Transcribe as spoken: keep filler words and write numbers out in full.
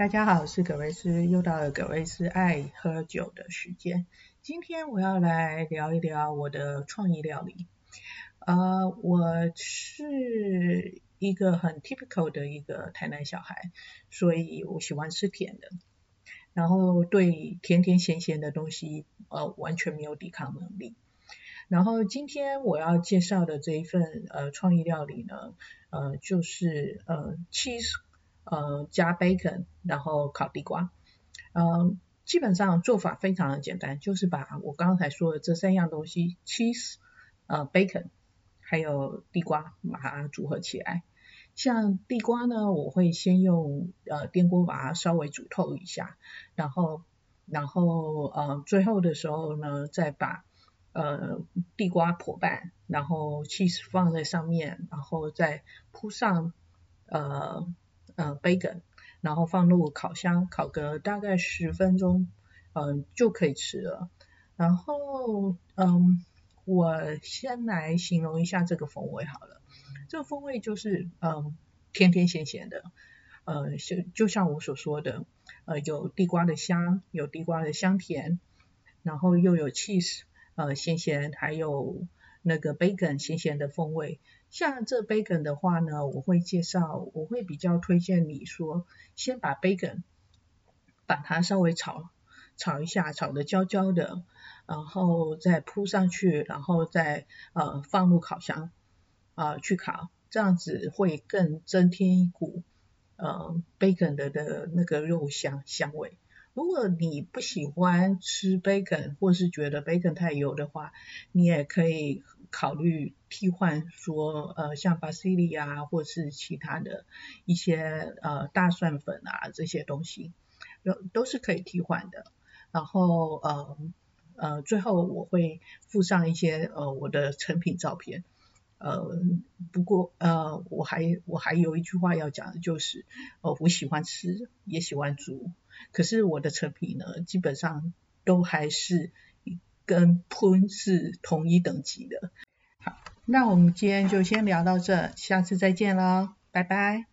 大家好，我是葛瑞斯，又到了葛瑞斯爱喝酒的时间。今天我要来聊一聊我的创意料理。呃，我是一个很 typical 的一个台南小孩，所以我喜欢吃甜的，然后对甜甜咸咸的东西呃完全没有抵抗能力。然后今天我要介绍的这一份呃创意料理呢，呃就是呃 cheese 呃加 bacon 然后烤地瓜。呃基本上做法非常的简单，就是把我刚才说的这三样东西 cheese 呃 bacon 还有地瓜把它组合起来。像地瓜呢，我会先用呃电锅把它稍微煮透一下，然后然后呃最后的时候呢，再把呃地瓜破半，然后 cheese 放在上面，然后再铺上呃呃 bacon， 然后放入烤箱烤个大概十分钟，嗯、呃、就可以吃了。然后嗯，我先来形容一下这个风味好了。这个风味就是嗯甜甜咸咸的，呃就像我所说的，呃有地瓜的香，有地瓜的香甜，然后又有 cheese 呃咸咸，还有那个 bacon 咸咸的风味。像这 bacon 的话呢，我会介绍，我会比较推荐你说，先把 bacon 把它稍微炒炒一下，炒得焦焦的，然后再铺上去，然后再呃放入烤箱啊、呃、去烤，这样子会更增添一股呃 bacon 的的那个肉香香味。如果你不喜欢吃 bacon， 或是觉得 bacon 太油的话，你也可以考虑替换说呃像 basilli 啊，或是其他的一些呃大蒜粉啊这些东西，都是可以替换的。然后呃呃最后我会附上一些呃我的成品照片。呃，不过呃，我还我还有一句话要讲的就是，呃，我喜欢吃，也喜欢煮，可是我的成品呢，基本上都还是跟喷是同一等级的。好，那我们今天就先聊到这，下次再见咯，拜拜。